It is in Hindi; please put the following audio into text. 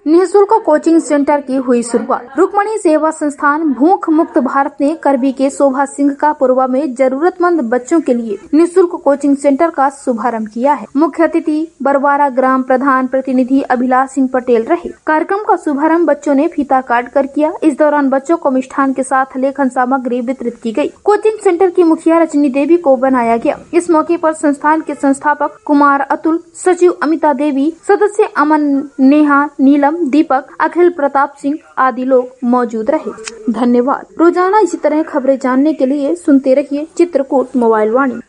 निःशुल्क कोचिंग सेंटर की हुई शुरुआत। रुक्मणी सेवा संस्थान भूख मुक्त भारत ने करबी के शोभा सिंह का पूर्वा में जरूरतमंद बच्चों के लिए निःशुल्क कोचिंग सेंटर का शुभारंभ किया है। मुख्य अतिथि बरवारा ग्राम प्रधान प्रतिनिधि अभिलाष सिंह पटेल रहे। कार्यक्रम का शुभारंभ बच्चों ने फीता काट कर किया। इस दौरान बच्चों को मिष्ठान के साथ लेखन सामग्री वितरित की गई। कोचिंग सेंटर की मुखिया रजनी देवी को बनाया गया। इस मौके पर संस्थान के संस्थापक कुमार अतुल, सचिव अमिता देवी, सदस्य अमन, नेहा, नीलम, दीपक, अखिल प्रताप सिंह आदि लोग मौजूद रहे। धन्यवाद। रोजाना इसी तरह खबरें जानने के लिए सुनते रहिए चित्रकूट मोबाइल वाणी।